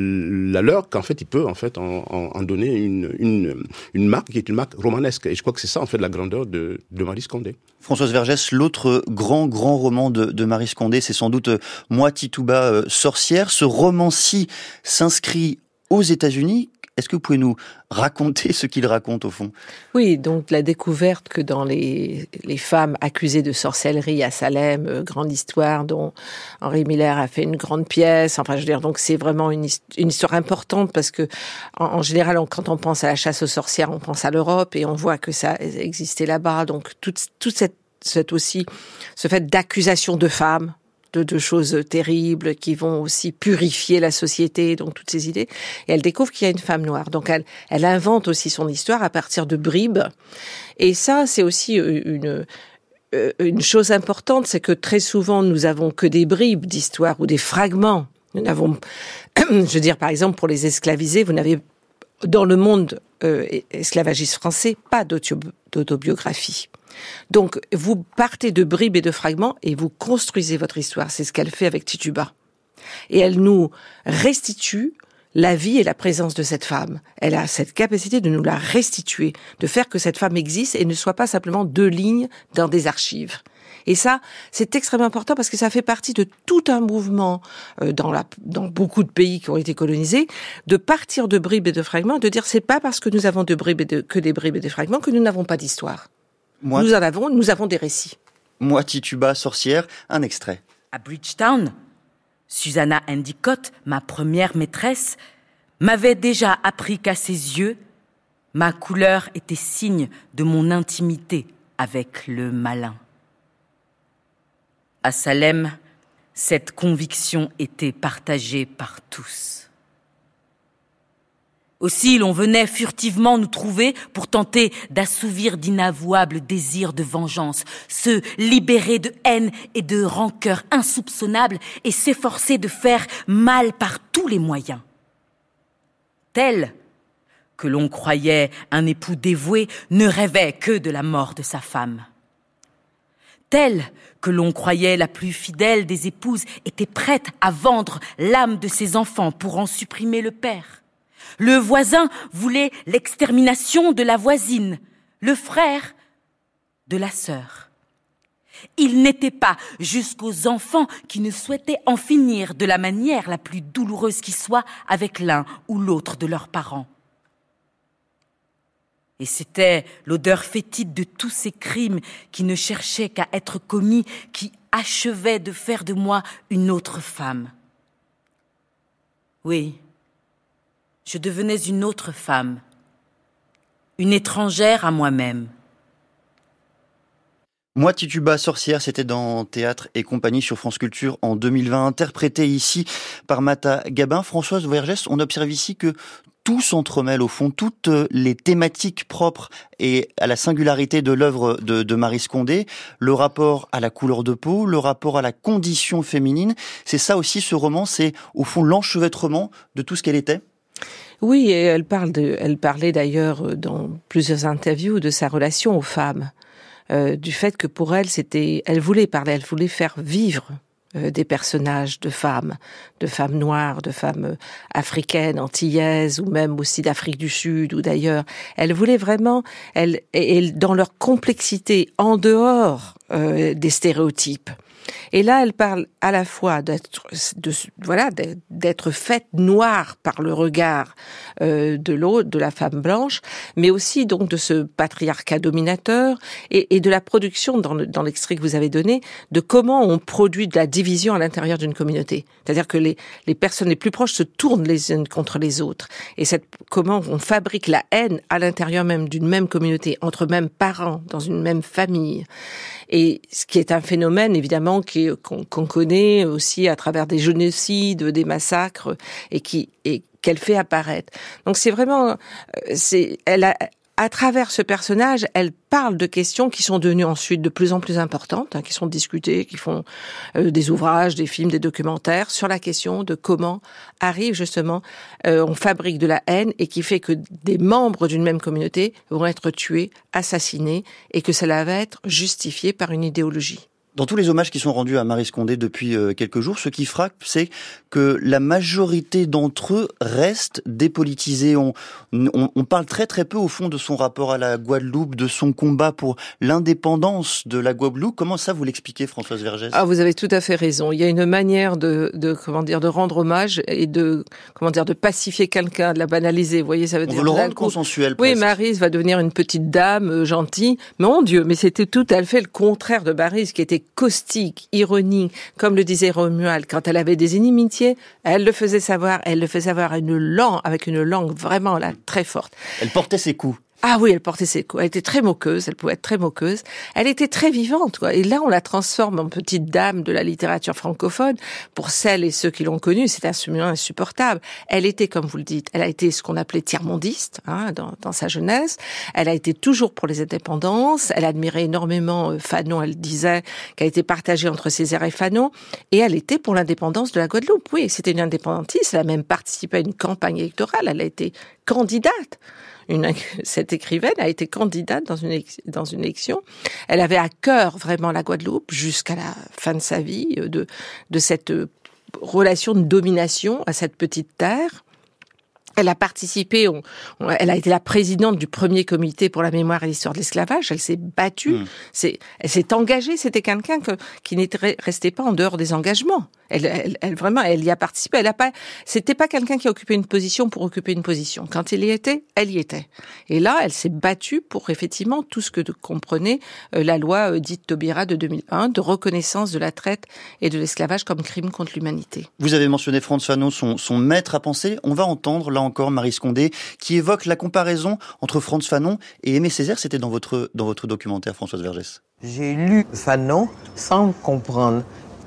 la leur qu'en fait, ils peuvent en fait en, en, en donner une, une, une marque qui est une marque romanesque. Et je crois que c'est ça en fait la grandeur de, de Marie Scondé. Françoise Vergès, l'autre grand, grand roman de, de Marie Scondé, c'est sans doute euh, Moi Tituba, euh, sorcière. Ce roman-ci s'inscrit aux États-Unis. Est-ce que vous pouvez nous raconter ce qu'il raconte au fond ? Oui, donc la découverte que dans les, les femmes accusées de sorcellerie à Salem, euh, grande histoire dont Henri Miller a fait une grande pièce. Enfin, je veux dire, donc c'est vraiment une, une histoire importante parce que en, en général, on, quand on pense à la chasse aux sorcières, on pense à l'Europe et on voit que ça existait là-bas. Donc toute, toute cette, cette aussi, ce fait d'accusation de femmes. De, de choses terribles qui vont aussi purifier la société, donc toutes ces idées. Et elle découvre qu'il y a une femme noire. Donc elle, elle invente aussi son histoire à partir de bribes. Et ça, c'est aussi une, une chose importante, c'est que très souvent, nous avons que des bribes d'histoire ou des fragments. Nous n'avons, je veux dire, par exemple, pour les esclavisés, vous n'avez dans le monde euh, esclavagiste français, pas d'autobiographie. Donc, vous partez de bribes et de fragments et vous construisez votre histoire. C'est ce qu'elle fait avec Tituba. Et elle nous restitue la vie et la présence de cette femme. Elle a cette capacité de nous la restituer, de faire que cette femme existe et ne soit pas simplement deux lignes dans des archives. Et ça, c'est extrêmement important parce que ça fait partie de tout un mouvement euh, dans, la, dans beaucoup de pays qui ont été colonisés, de partir de bribes et de fragments, de dire c'est pas parce que nous avons de bribes et de, que des bribes et des fragments que nous n'avons pas d'histoire. Moi, nous en avons, nous avons des récits. Moi, Tituba, sorcière, un extrait. À Bridgetown, Susanna Endicott, ma première maîtresse, m'avait déjà appris qu'à ses yeux, ma couleur était signe de mon intimité avec le malin. À Salem, cette conviction était partagée par tous. Aussi, l'on venait furtivement nous trouver pour tenter d'assouvir d'inavouables désirs de vengeance, se libérer de haine et de rancœur insoupçonnables et s'efforcer de faire mal par tous les moyens. Tel que l'on croyait un époux dévoué ne rêvait que de la mort de sa femme. Tel que l'on croyait la plus fidèle des épouses était prête à vendre l'âme de ses enfants pour en supprimer le père. Le voisin voulait l'extermination de la voisine, le frère de la sœur. Il n'était pas jusqu'aux enfants qui ne souhaitaient en finir de la manière la plus douloureuse qui soit avec l'un ou l'autre de leurs parents. Et c'était l'odeur fétide de tous ces crimes qui ne cherchaient qu'à être commis, qui achevaient de faire de moi une autre femme. Oui, je devenais une autre femme, une étrangère à moi-même. Moi, Tituba, sorcière, c'était dans Théâtre et compagnie sur France Culture en deux mille vingt, interprété ici par Mata Gabin. Françoise Vergès, on observe ici que tout s'entremêle au fond, toutes les thématiques propres et à la singularité de l'œuvre de, de Maryse Condé, le rapport à la couleur de peau, le rapport à la condition féminine. C'est ça aussi, ce roman, c'est au fond l'enchevêtrement de tout ce qu'elle était. Oui, et elle parle de, elle parlait d'ailleurs dans plusieurs interviews de sa relation aux femmes, euh, du fait que pour elle, c'était, elle voulait parler, elle voulait faire vivre euh, des personnages de femmes, de femmes noires, de femmes africaines, antillaises, ou même aussi d'Afrique du Sud ou d'ailleurs. Elle voulait vraiment, elle, et dans leur complexité, en dehors euh, des stéréotypes. Et là, elle parle à la fois d'être, de, voilà, d'être faite noire par le regard euh, de l'autre, de la femme blanche, mais aussi donc de ce patriarcat dominateur et, et de la production, dans, le, dans l'extrait que vous avez donné, de comment on produit de la division à l'intérieur d'une communauté. C'est-à-dire que les, les personnes les plus proches se tournent les unes contre les autres. Et cette, comment on fabrique la haine à l'intérieur même d'une même communauté, entre mêmes parents, dans une même famille. Et ce qui est un phénomène, évidemment, qui, qu'on, qu'on connaît aussi à travers des génocides, des massacres, et qui, et qu'elle fait apparaître. Donc c'est vraiment, c'est, elle a, à travers ce personnage, elle parle de questions qui sont devenues ensuite de plus en plus importantes, hein, qui sont discutées, qui font euh, des ouvrages, des films, des documentaires sur la question de comment arrive justement, euh, on fabrique de la haine et qui fait que des membres d'une même communauté vont être tués, assassinés et que cela va être justifié par une idéologie. Dans tous les hommages qui sont rendus à Maryse Condé depuis quelques jours, ce qui frappe, c'est que la majorité d'entre eux restent dépolitisés. On, on, on parle très très peu au fond de son rapport à la Guadeloupe, de son combat pour l'indépendance de la Guadeloupe. Comment ça vous l'expliquez, Françoise Vergès ? Ah, vous avez tout à fait raison. Il y a une manière de, de comment dire, de rendre hommage et de comment dire, de pacifier quelqu'un, de la banaliser. Vous voyez, ça veut on dire. On veut le rendre consensuel. Oui, presque. Maryse va devenir une petite dame euh, gentille. Mon Dieu, mais c'était tout à fait le contraire de Maryse, qui était caustique, ironique, comme le disait Romuald, quand elle avait des inimitiés, elle le faisait savoir, elle le faisait savoir une langue, avec une langue vraiment là très forte. Elle portait ses coups. Ah oui, elle portait ses coups. Elle était très moqueuse, elle pouvait être très moqueuse. Elle était très vivante, quoi. Et là, on la transforme en petite dame de la littérature francophone. Pour celles et ceux qui l'ont connue, c'est absolument insupportable. Elle était, comme vous le dites, elle a été ce qu'on appelait tiers-mondiste, hein, dans, dans sa jeunesse. Elle a été toujours pour les indépendances. Elle admirait énormément Fanon. Elle disait qu'elle était partagée entre Césaire et Fanon. Et elle était pour l'indépendance de la Guadeloupe. Oui, c'était une indépendantiste. Elle a même participé à une campagne électorale. Elle a été candidate. Une, cette écrivaine a été candidate dans une, dans une élection. Elle avait à cœur vraiment la Guadeloupe jusqu'à la fin de sa vie, de, de cette relation de domination à cette petite terre. Elle a participé, on, on, elle a été la présidente du premier comité pour la mémoire et l'histoire de l'esclavage. Elle s'est battue, mmh. c'est, elle s'est engagée. C'était quelqu'un que, qui n'était resté pas en dehors des engagements. Elle, elle, elle vraiment, elle y a participé. Elle a pas, c'était pas quelqu'un qui occupait une position pour occuper une position. Quand elle y était, elle y était. Et là, elle s'est battue pour effectivement tout ce que comprenait euh, la loi euh, dite Taubira de deux mille un, de reconnaissance de la traite et de l'esclavage comme crime contre l'humanité. Vous avez mentionné Frantz Fanon, son, son maître à penser. On va entendre là encore Maryse Condé qui évoque la comparaison entre Frantz Fanon et Aimé Césaire. C'était dans votre dans votre documentaire, Françoise Vergès. J'ai lu Fanon sans le comprendre.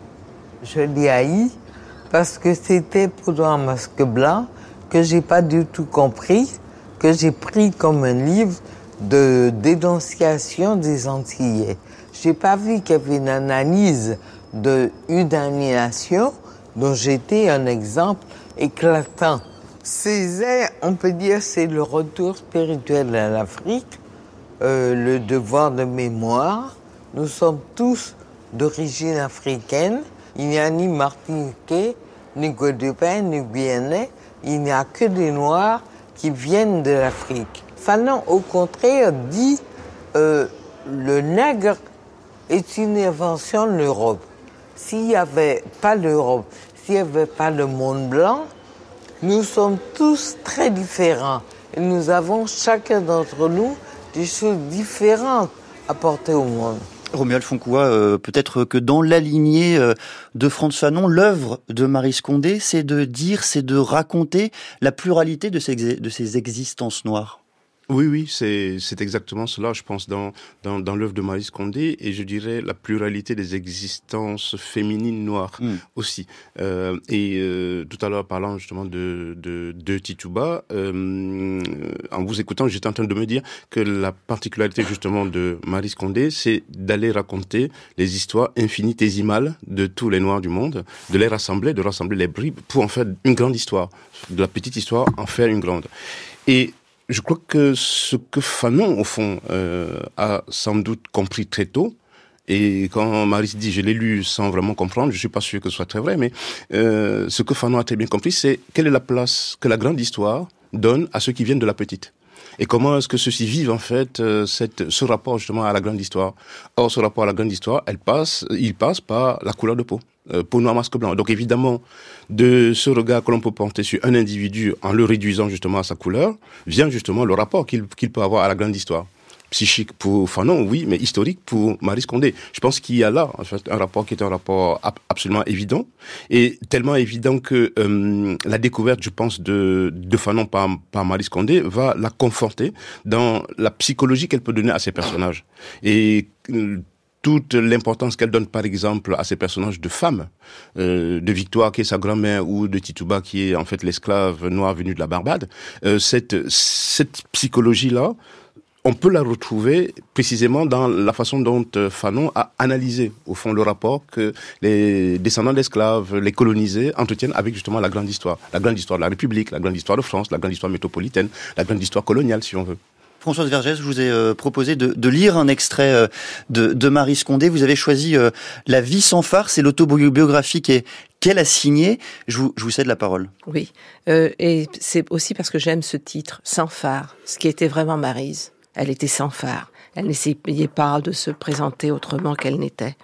Je l'ai haï parce que c'était pour un masque blanc que j'ai pas du tout compris, que j'ai pris comme un livre de dénonciation des Antillais. J'ai pas vu qu'il y avait une analyse de une aliénation dont j'étais un exemple éclatant. Césaire, on peut dire, c'est le retour spirituel à l'Afrique, euh, le devoir de mémoire. Nous sommes tous d'origine africaine. Il n'y a ni Martiniquais, ni Guadeloupéens, ni Guyanais. Il n'y a que des Noirs qui viennent de l'Afrique. Fanon, au contraire, dit euh, le nègre est une invention de l'Europe. S'il n'y avait pas l'Europe, s'il n'y avait pas le monde blanc, nous sommes tous très différents. Et nous avons chacun d'entre nous des choses différentes à porter au monde. Romuald Foncoua, euh, peut-être que dans la lignée euh, de Frantz Fanon, l'œuvre de Maryse Condé, c'est de dire, c'est de raconter la pluralité de ces, de ces existences noires. Oui, oui, c'est, c'est exactement cela, je pense, dans, dans, dans l'œuvre de Maryse Condé, et je dirais la pluralité des existences féminines noires mmh. aussi. Euh, et euh, tout à l'heure, parlant justement de, de, de Tituba, euh, en vous écoutant, j'étais en train de me dire que la particularité justement de Maryse Condé, c'est d'aller raconter les histoires infinitésimales de tous les Noirs du monde, de les rassembler, de rassembler les bribes pour en faire une grande histoire, de la petite histoire en faire une grande. Et je crois que ce que Fanon, au fond, euh, a sans doute compris très tôt, et quand Maryse dit « je l'ai lu sans vraiment comprendre », je suis pas sûr que ce soit très vrai, mais euh, ce que Fanon a très bien compris, c'est quelle est la place que la grande histoire donne à ceux qui viennent de la petite. Et comment est-ce que ceux-ci vivent, en fait, euh, cette, ce rapport, justement, à la grande histoire. Or, ce rapport à la grande histoire, elle passe, il passe par la couleur de peau. Euh, peau noire, masque blanc. Donc, évidemment, de ce regard que l'on peut porter sur un individu en le réduisant, justement, à sa couleur, vient, justement, le rapport qu'il, qu'il peut avoir à la grande histoire. Psychique pour Fanon, oui, mais historique pour Maryse Condé. Je pense qu'il y a là, en fait, un rapport qui est un rapport ab- absolument évident, et tellement évident que euh, la découverte, je pense, de, de Fanon par, par Maryse Condé va la conforter dans la psychologie qu'elle peut donner à ses personnages. Et euh, toute l'importance qu'elle donne, par exemple, à ces personnages de femmes, euh, de Victoire, qui est sa grand-mère, ou de Tituba, qui est en fait l'esclave noir venu de la Barbade, euh, cette, cette psychologie-là, on peut la retrouver précisément dans la façon dont Fanon a analysé, au fond, le rapport que les descendants d'esclaves, les colonisés, entretiennent avec justement la grande histoire. La grande histoire de la République, la grande histoire de France, la grande histoire métropolitaine, la grande histoire coloniale, si on veut. Françoise Vergès, je vous ai euh, proposé de, de lire un extrait euh, de, de Maryse Condé. Vous avez choisi euh, La vie sans phare, c'est l'autobiographie qu'est, qu'elle a signée. Je vous, je vous cède la parole. Oui, euh, et c'est aussi parce que j'aime ce titre, Sans phare, ce qui était vraiment Maryse. Elle était sans phare. Elle n'essayait pas de se présenter autrement qu'elle n'était.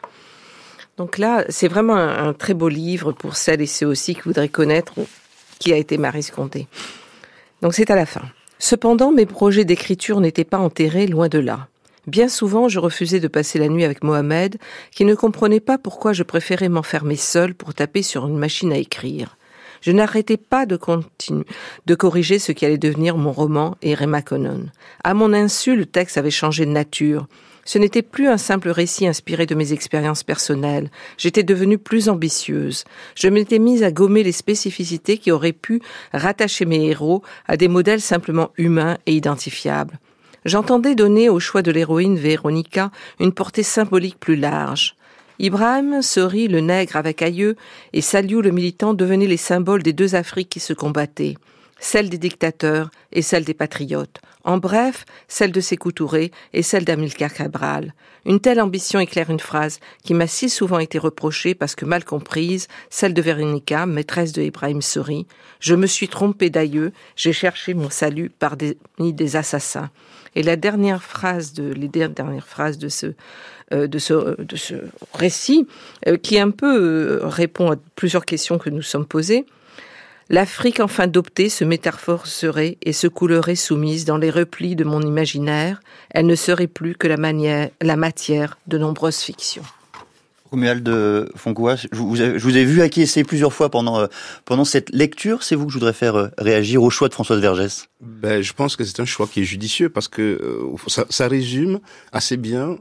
Donc là, c'est vraiment un, un très beau livre pour celles et ceux aussi qui voudraient connaître qui a été Maryse Condé. Donc c'est à la fin. Cependant, mes projets d'écriture n'étaient pas enterrés, loin de là. Bien souvent, je refusais de passer la nuit avec Mohamed, qui ne comprenait pas pourquoi je préférais m'enfermer seule pour taper sur une machine à écrire. Je n'arrêtais pas de continuer, de corriger ce qui allait devenir mon roman et Remakonon. À mon insu, le texte avait changé de nature. Ce n'était plus un simple récit inspiré de mes expériences personnelles. J'étais devenue plus ambitieuse. Je m'étais mise à gommer les spécificités qui auraient pu rattacher mes héros à des modèles simplement humains et identifiables. J'entendais donner au choix de l'héroïne Véronica une portée symbolique plus large. Ibrahim, Sori, le nègre avec Aïeux, et Saliou, le militant, devenaient les symboles des deux Afriques qui se combattaient, celle des dictateurs et celle des patriotes. En bref, celle de Sékou Touré et celle d'Amilcar Cabral. Une telle ambition éclaire une phrase qui m'a si souvent été reprochée parce que mal comprise, celle de Véronica, maîtresse de Ibrahim Sori. Je me suis trompée d'Aïeux, j'ai cherché mon salut parmi des assassins. Et la dernière phrase de, les dernières phrases de ce, euh, de ce, de ce récit, euh, qui un peu euh, répond à plusieurs questions que nous sommes posées. L'Afrique enfin adoptée se métamorphoserait et se coulerait soumise dans les replis de mon imaginaire. Elle ne serait plus que la, manière, la matière de nombreuses fictions. Romuald Foncoua, je vous ai, je vous ai vu acquiescer plusieurs fois pendant, pendant cette lecture. C'est vous que je voudrais faire réagir au choix de Françoise Vergès. Ben, je pense que c'est un choix qui est judicieux parce que euh, ça, ça résume assez bien,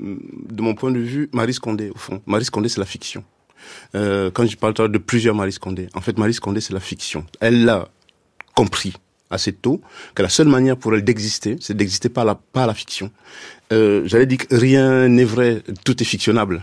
de mon point de vue, Marie Scondé, au fond. Marie Scondé, c'est la fiction. Euh, quand je parle de plusieurs Marie Scondé, en fait, Marie Scondé, c'est la fiction. Elle l'a compris assez tôt que la seule manière pour elle d'exister, c'est d'exister par la, par la fiction. Euh, j'allais dire que rien n'est vrai, tout est fictionnable.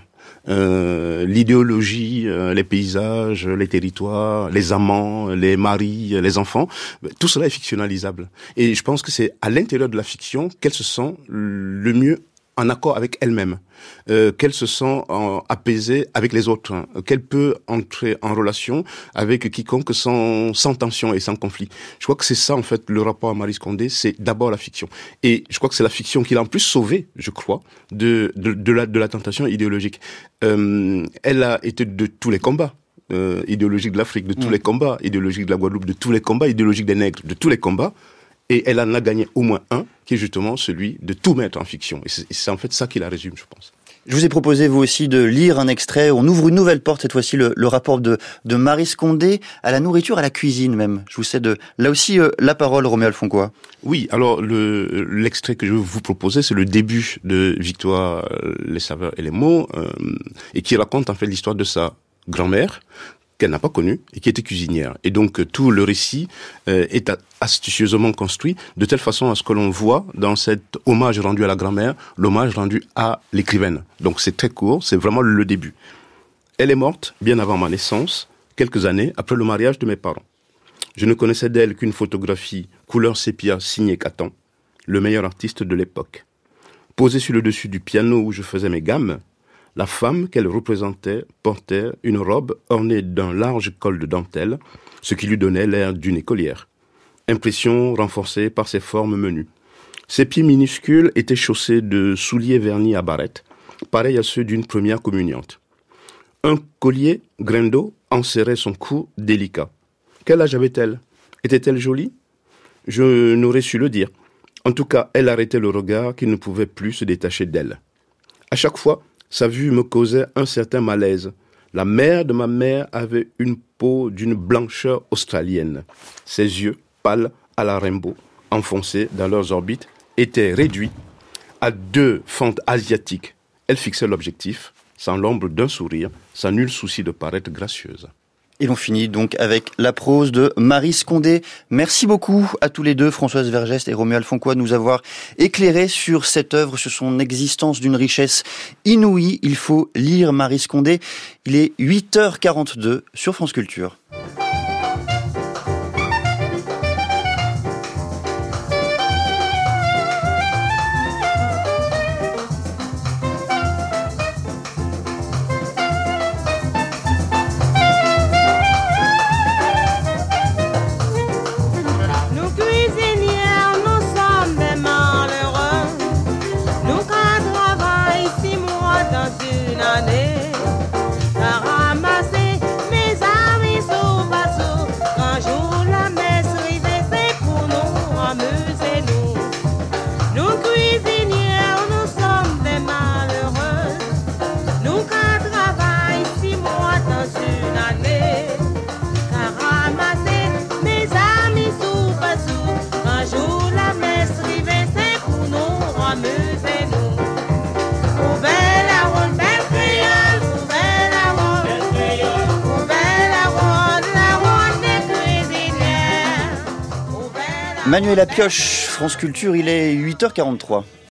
Euh, l'idéologie, euh, les paysages, les territoires, les amants, les maris, les enfants, tout cela est fictionnalisable. Et je pense que c'est à l'intérieur de la fiction qu'elle se sent le mieux en accord avec elle-même, euh, qu'elle se sent en, apaisée avec les autres, hein, qu'elle peut entrer en relation avec quiconque sans, sans tension et sans conflit. Je crois que c'est ça, en fait, le rapport à Marie Scondé, c'est d'abord la fiction. Et je crois que c'est la fiction qui l'a en plus sauvée, je crois, de, de, de, la, de la tentation idéologique. Euh, elle a été de tous les combats. Euh, idéologiques de l'Afrique, de tous mmh. les combats, idéologiques de la Guadeloupe, de tous les combats, idéologiques des nègres, de tous les combats. Et elle en a gagné au moins un, qui est justement celui de tout mettre en fiction. Et c'est, c'est en fait ça qui la résume, je pense. Je vous ai proposé, vous aussi, de lire un extrait. On ouvre une nouvelle porte, cette fois-ci, le, le rapport de, de Marie Scondé à la nourriture, à la cuisine même. Je vous cède là aussi euh, la parole, Romuald Foncoua. Oui, alors le, l'extrait que je vais vous proposer, c'est le début de Victoire, les saveurs et les mots, euh, et qui raconte en fait l'histoire de sa grand-mère, qu'elle n'a pas connue et qui était cuisinière. Et donc euh, tout le récit euh, est astucieusement construit de telle façon à ce que l'on voit dans cet hommage rendu à la grand-mère, l'hommage rendu à l'écrivaine. Donc c'est très court, c'est vraiment le début. Elle est morte bien avant ma naissance, quelques années après le mariage de mes parents. Je ne connaissais d'elle qu'une photographie couleur sépia signée Catan, le meilleur artiste de l'époque. Posée sur le dessus du piano où je faisais mes gammes, la femme qu'elle représentait portait une robe ornée d'un large col de dentelle, ce qui lui donnait l'air d'une écolière. Impression renforcée par ses formes menues. Ses pieds minuscules étaient chaussés de souliers vernis à barrettes, pareils à ceux d'une première communiante. Un collier, grain d'eau, enserrait son cou délicat. Quel âge avait-elle ? Était-elle jolie ? Je n'aurais su le dire. En tout cas, elle arrêtait le regard qui ne pouvait plus se détacher d'elle. À chaque fois, sa vue me causait un certain malaise. La mère de ma mère avait une peau d'une blancheur australienne. Ses yeux, pâles à la Rimbaud, enfoncés dans leurs orbites, étaient réduits à deux fentes asiatiques. Elle fixait l'objectif, sans l'ombre d'un sourire, sans nul souci de paraître gracieuse. Et l'on finit donc avec la prose de Marie Scondé. Merci beaucoup à tous les deux, Françoise Vergès et Romuald Foncoua, de nous avoir éclairé sur cette œuvre, sur son existence d'une richesse inouïe. Il faut lire Marie Scondé. Il est huit heures quarante-deux sur France Culture. Ramasser mes amis sauvages. Manuela Pioche, France Culture, il est huit heures quarante-trois.